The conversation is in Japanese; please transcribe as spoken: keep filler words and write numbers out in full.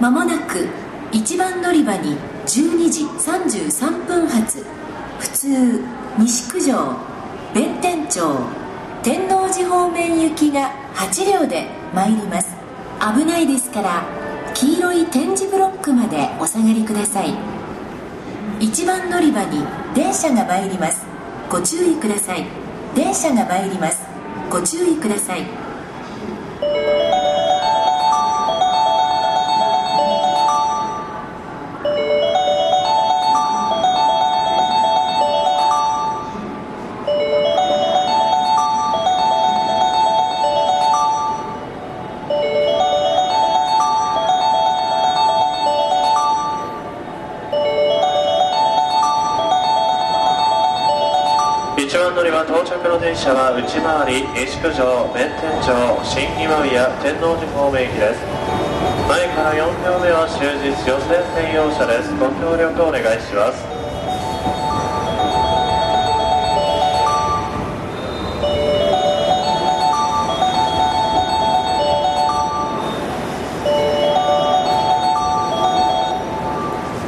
まもなくいちばん乗り場にじゅうにじさんじゅうさんぷん発普通西九条弁天町天王寺方面行きがはち両で参ります。危ないですから黄色い点字ブロックまでお下がりください。いちばん乗り場に電車が参ります。ご注意ください。電車が参ります。ご注意ください。 いちばん乗り場到着の電車は内回り西九条弁天町新今宮天王寺方面行きです。前からよん両目は終日女性専用車です。ご協力お願いします。